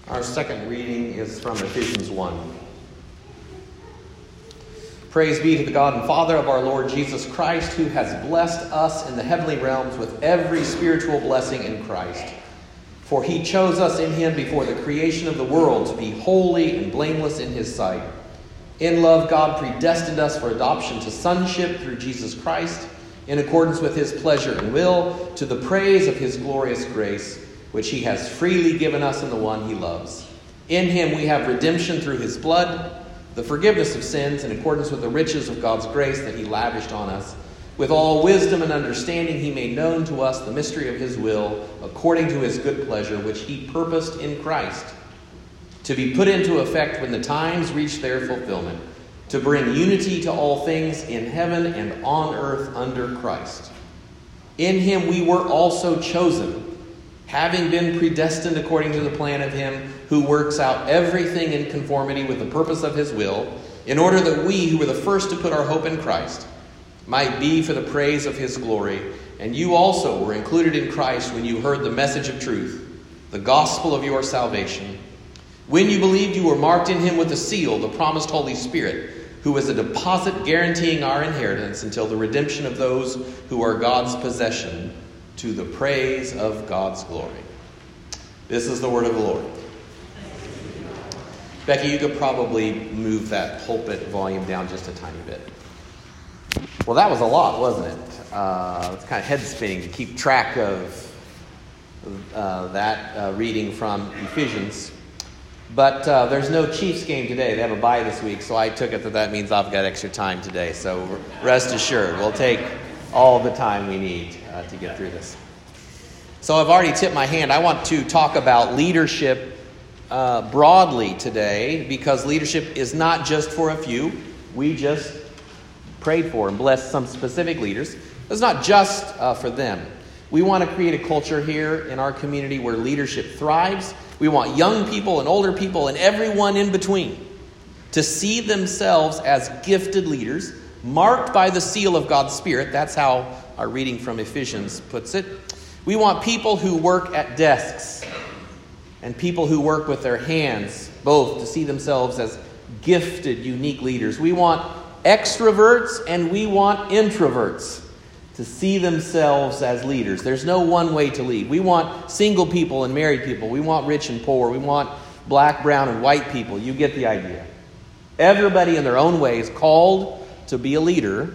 Our second reading is from Ephesians 1. Praise be to the God and Father of our Lord Jesus Christ, who has blessed us in the heavenly realms with every spiritual blessing in Christ. For he chose us in him before the creation of the world to be holy and blameless in his sight. In love, God predestined us for adoption to sonship through Jesus Christ, in accordance with his pleasure and will, to the praise of his glorious grace, which he has freely given us in the one he loves. In him we have redemption through his blood, the forgiveness of sins in accordance with the riches of God's grace that he lavished on us. With all wisdom and understanding he made known to us the mystery of his will, according to his good pleasure, which he purposed in Christ, to be put into effect when the times reach their fulfillment, to bring unity to all things in heaven and on earth under Christ. In him we were also chosen, having been predestined according to the plan of him who works out everything in conformity with the purpose of his will, in order that we, who were the first to put our hope in Christ, might be for the praise of his glory. And you also were included in Christ when you heard the message of truth, the gospel of your salvation. When you believed, you were marked in him with the seal, the promised Holy Spirit, who is a deposit guaranteeing our inheritance until the redemption of those who are God's possession, to the praise of God's glory. This is the word of the Lord. Becky, you could probably move that pulpit volume down just a tiny bit. Well, that was a lot, wasn't it? It's kind of head-spinning to keep track of that reading from Ephesians. But there's no Chiefs game today. They have a bye this week, so I took it that means I've got extra time today. So rest assured, we'll take all the time we need to get through this. So I've already tipped my hand. I want to talk about leadership broadly today, because leadership is not just for a few. We just prayed for and blessed some specific leaders. It's not just for them. We want to create a culture here in our community where leadership thrives. We want young people and older people and everyone in between to see themselves as gifted leaders, marked by the seal of God's Spirit. That's how our reading from Ephesians puts it. We want people who work at desks and people who work with their hands, both to see themselves as gifted, unique leaders. We want extroverts and we want introverts to see themselves as leaders. There's no one way to lead. We want single people and married people. We want rich and poor. We want black, brown, and white people. You get the idea. Everybody in their own way is called to be a leader.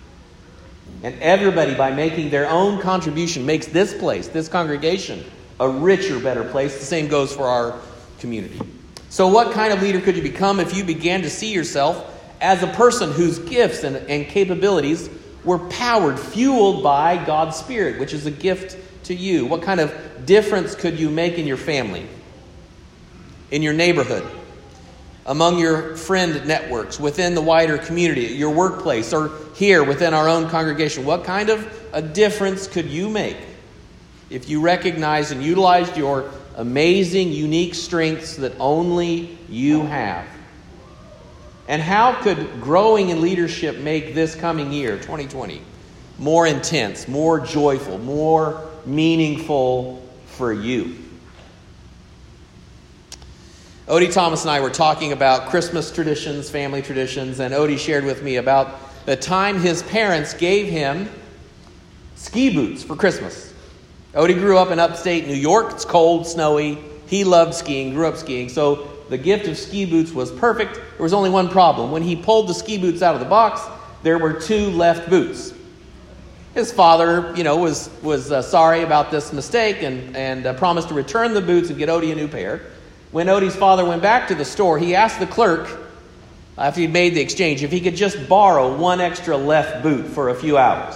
And everybody, by making their own contribution, makes this place, this congregation, a richer, better place. The same goes for our community. So what kind of leader could you become if you began to see yourself as a person whose gifts and capabilities were powered, fueled by God's Spirit, which is a gift to you? What kind of difference could you make in your family, in your neighborhood, among your friend networks, within the wider community, at your workplace, or here within our own congregation? What kind of a difference could you make if you recognized and utilized your amazing, unique strengths that only you have? And how could growing in leadership make this coming year, 2020, more intense, more joyful, more meaningful for you? Odie Thomas and I were talking about Christmas traditions, family traditions, and Odie shared with me about the time his parents gave him ski boots for Christmas. Odie grew up in upstate New York. It's cold, snowy. He loved skiing, grew up skiing. So the gift of ski boots was perfect. There was only one problem. When he pulled the ski boots out of the box, there were 2 left boots. His father, was sorry about this mistake and promised to return the boots and get Odie a new pair. When Odie's father went back to the store, he asked the clerk, after he'd made the exchange, if he could just borrow 1 extra left boot for a few hours.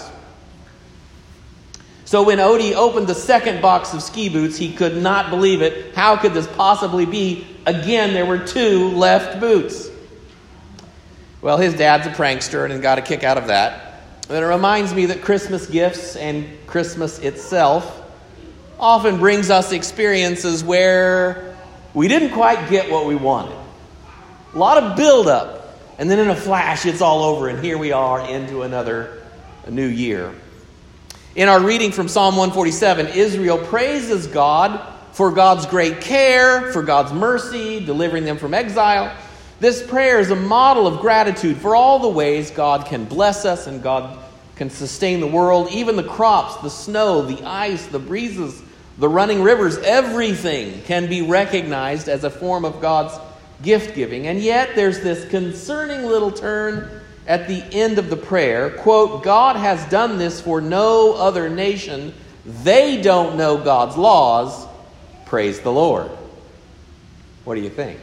So when Odie opened the second box of ski boots, he could not believe it. How could this possibly be? Again, there were 2 left boots. Well, his dad's a prankster and got a kick out of that. But it reminds me that Christmas gifts and Christmas itself often brings us experiences where we didn't quite get what we wanted. A lot of buildup, and then in a flash, it's all over, and here we are into a new year. In our reading from Psalm 147, Israel praises God for God's great care, for God's mercy, delivering them from exile. This prayer is a model of gratitude for all the ways God can bless us and God can sustain the world, even the crops, the snow, the ice, the breezes, the running rivers. Everything can be recognized as a form of God's gift-giving. And yet there's this concerning little turn at the end of the prayer. Quote, God has done this for no other nation. They don't know God's laws. Praise the Lord. What do you think?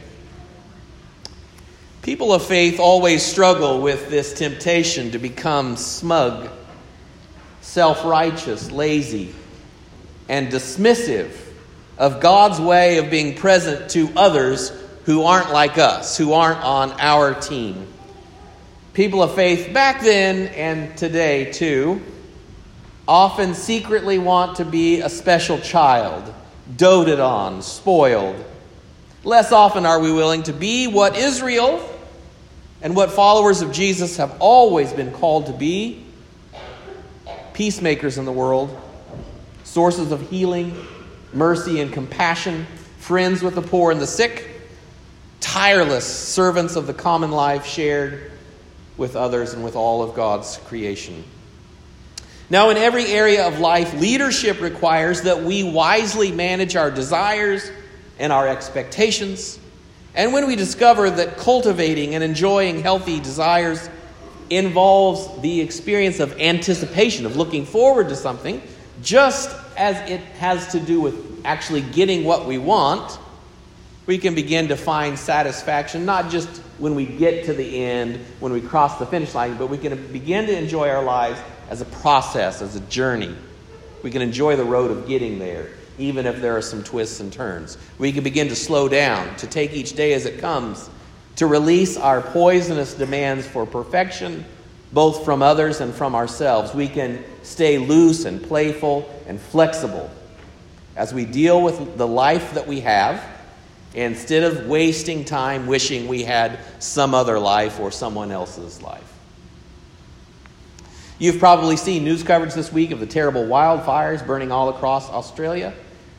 People of faith always struggle with this temptation to become smug, self-righteous, lazy, and dismissive of God's way of being present to others who aren't like us, who aren't on our team. People of faith back then and today too often secretly want to be a special child, doted on, spoiled. Less often are we willing to be what Israel and what followers of Jesus have always been called to be: peacemakers in the world, sources of healing, mercy, and compassion, friends with the poor and the sick, tireless servants of the common life shared with others and with all of God's creation. Now, in every area of life, leadership requires that we wisely manage our desires and our expectations. And when we discover that cultivating and enjoying healthy desires involves the experience of anticipation, of looking forward to something, just as it has to do with actually getting what we want, we can begin to find satisfaction, not just when we get to the end, when we cross the finish line, but we can begin to enjoy our lives as a process, as a journey. We can enjoy the road of getting there, even if there are some twists and turns. We can begin to slow down, to take each day as it comes, to release our poisonous demands for perfection, both from others and from ourselves. We can stay loose and playful and flexible as we deal with the life that we have, instead of wasting time wishing we had some other life or someone else's life. You've probably seen news coverage this week of the terrible wildfires burning all across Australia.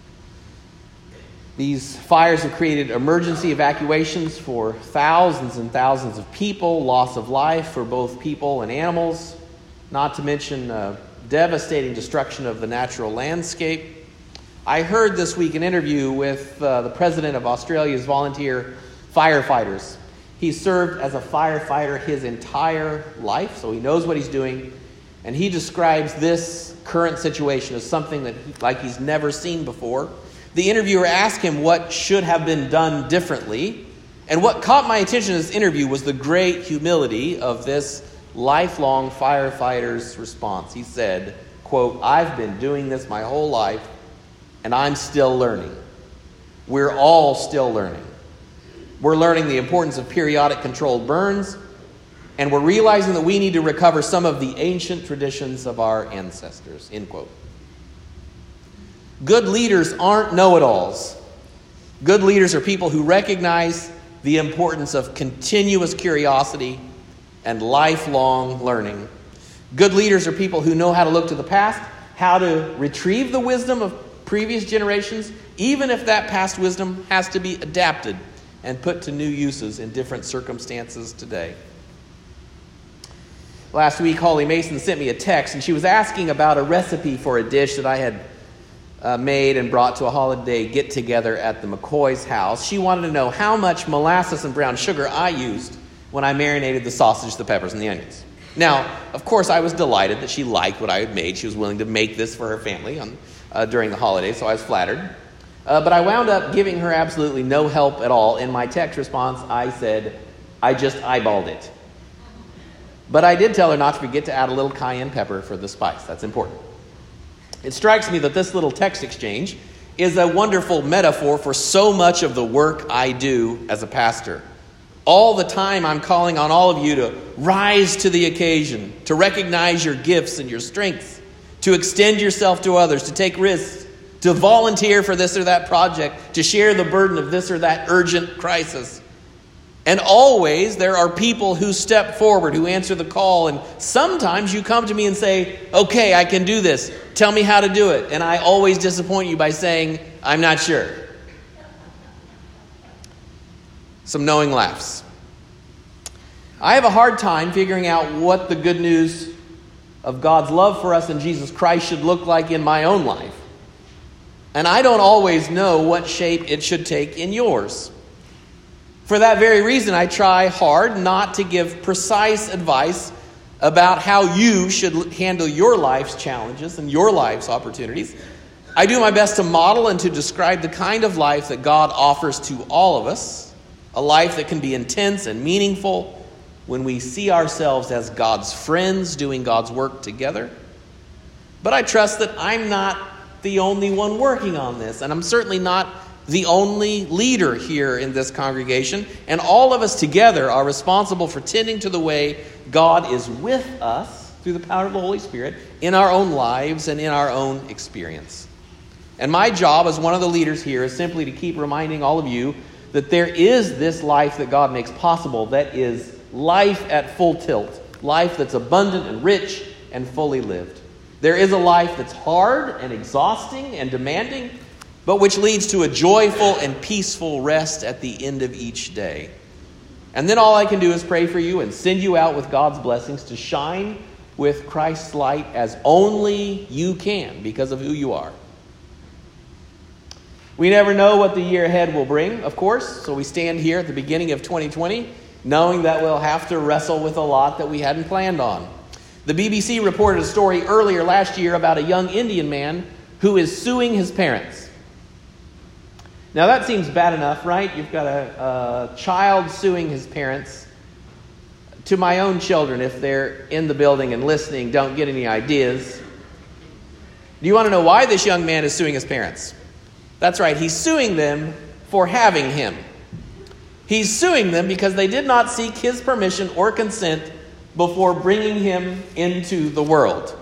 These fires have created emergency evacuations for thousands and thousands of people, loss of life for both people and animals, not to mention devastating destruction of the natural landscape. I heard this week an interview with the president of Australia's volunteer firefighters. He served as a firefighter his entire life, so he knows what he's doing. And he describes this current situation as something that he's never seen before. The interviewer asked him what should have been done differently. And what caught my attention in this interview was the great humility of this lifelong firefighter's response. He said, quote, "I've been doing this my whole life, and I'm still learning. We're all still learning. We're learning the importance of periodic controlled burns, and we're realizing that we need to recover some of the ancient traditions of our ancestors," end quote. Good leaders aren't know-it-alls. Good leaders are people who recognize the importance of continuous curiosity and lifelong learning. Good leaders are people who know how to look to the past, how to retrieve the wisdom of previous generations, even if that past wisdom has to be adapted and put to new uses in different circumstances today. Last week, Holly Mason sent me a text, and she was asking about a recipe for a dish that I had made and brought to a holiday get-together at the McCoy's house. She wanted to know how much molasses and brown sugar I used when I marinated the sausage, the peppers, and the onions. Now, of course, I was delighted that she liked what I had made. She was willing to make this for her family during the holidays, so I was flattered. But I wound up giving her absolutely no help at all. In my text response, I said, I just eyeballed it. But I did tell her not to forget to add a little cayenne pepper for the spice. That's important. It strikes me that this little text exchange is a wonderful metaphor for so much of the work I do as a pastor. All the time I'm calling on all of you to rise to the occasion, to recognize your gifts and your strengths, to extend yourself to others, to take risks, to volunteer for this or that project, to share the burden of this or that urgent crisis. And always there are people who step forward, who answer the call. And sometimes you come to me and say, okay, I can do this. Tell me how to do it. And I always disappoint you by saying, I'm not sure. Some knowing laughs. I have a hard time figuring out what the good news of God's love for us in Jesus Christ should look like in my own life. And I don't always know what shape it should take in yours. For that very reason, I try hard not to give precise advice about how you should handle your life's challenges and your life's opportunities. I do my best to model and to describe the kind of life that God offers to all of us, a life that can be intense and meaningful when we see ourselves as God's friends doing God's work together. But I trust that I'm not the only one working on this, and I'm certainly not the only leader here in this congregation, and all of us together are responsible for tending to the way God is with us through the power of the Holy Spirit in our own lives and in our own experience. And my job as one of the leaders here is simply to keep reminding all of you that there is this life that God makes possible that is life at full tilt, life that's abundant and rich and fully lived. There is a life that's hard and exhausting and demanding, but which leads to a joyful and peaceful rest at the end of each day. And then all I can do is pray for you and send you out with God's blessings to shine with Christ's light as only you can because of who you are. We never know what the year ahead will bring, of course, so we stand here at the beginning of 2020 knowing that we'll have to wrestle with a lot that we hadn't planned on. The BBC reported a story earlier last year about a young Indian man who is suing his parents. Now that seems bad enough, right? You've got a child suing his parents. To my own children, if they're in the building and listening, don't get any ideas. Do you want to know why this young man is suing his parents? That's right, he's suing them for having him. He's suing them because they did not seek his permission or consent before bringing him into the world.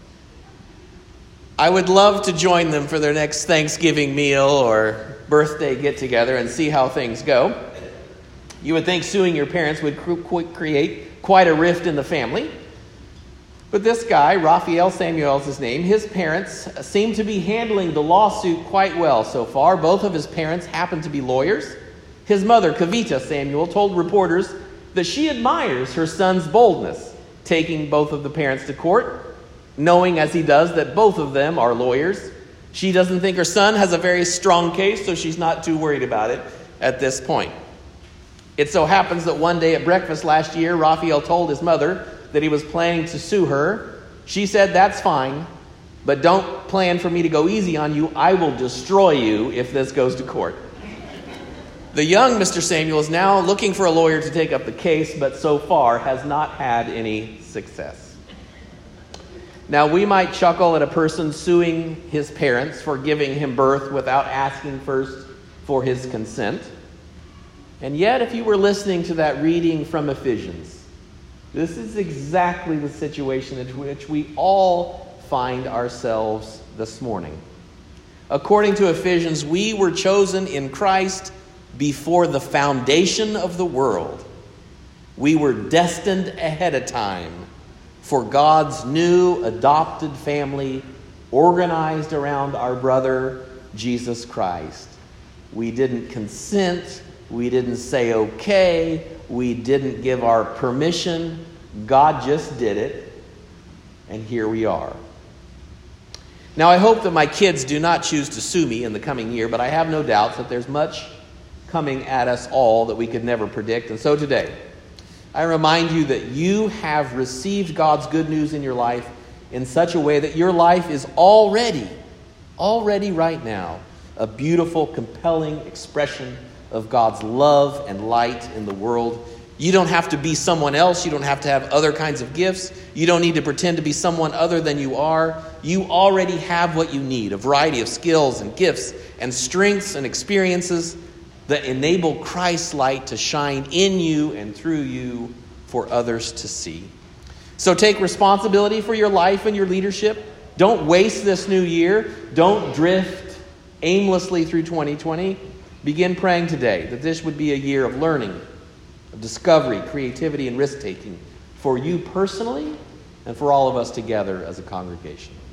I would love to join them for their next Thanksgiving meal or birthday get-together and see how things go. You would think suing your parents would create quite a rift in the family. But this guy, Raphael Samuel is his name, his parents seem to be handling the lawsuit quite well so far. Both of his parents happen to be lawyers. His mother, Kavita Samuel, told reporters that she admires her son's boldness, taking both of the parents to court, knowing as he does that both of them are lawyers. She doesn't think her son has a very strong case, so she's not too worried about it at this point. It so happens that one day at breakfast last year, Raphael told his mother that he was planning to sue her. She said, "That's fine, but don't plan for me to go easy on you. I will destroy you if this goes to court." The young Mr. Samuel is now looking for a lawyer to take up the case, but so far has not had any success. Now, we might chuckle at a person suing his parents for giving him birth without asking first for his consent. And yet, if you were listening to that reading from Ephesians, this is exactly the situation in which we all find ourselves this morning. According to Ephesians, we were chosen in Christ before the foundation of the world. We were destined ahead of time for God's new adopted family organized around our brother, Jesus Christ. We didn't consent. We didn't say okay. We didn't give our permission. God just did it. And here we are. Now, I hope that my kids do not choose to sue me in the coming year, but I have no doubts that there's much coming at us all that we could never predict. And so today, I remind you that you have received God's good news in your life in such a way that your life is already right now, a beautiful, compelling expression of God's love and light in the world. You don't have to be someone else. You don't have to have other kinds of gifts. You don't need to pretend to be someone other than you are. You already have what you need, a variety of skills and gifts and strengths and experiences that enable Christ's light to shine in you and through you for others to see. So take responsibility for your life and your leadership. Don't waste this new year. Don't drift aimlessly through 2020. Begin praying today that this would be a year of learning, of discovery, creativity, and risk-taking for you personally and for all of us together as a congregation.